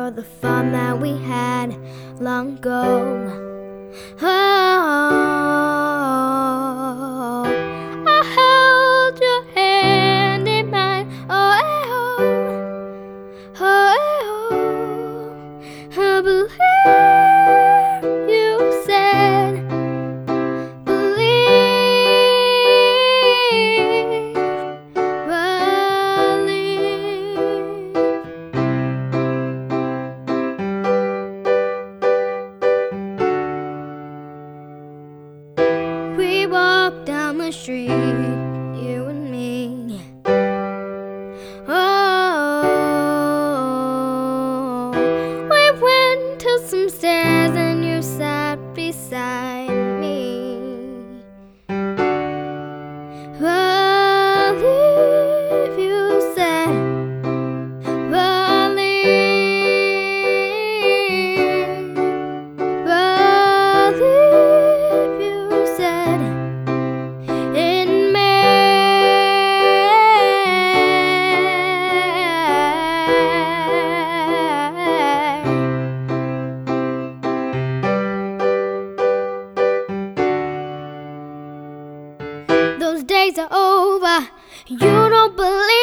for the fun that we had long ago. Oh, I held your hand in mine. Oh, oh, I believe you said, believe, believe. We walked down the street, you and me. Oh, we went to some stairs and you sat beside me. Believe you said, believe, believe you said in me. Those days are over, you don't believe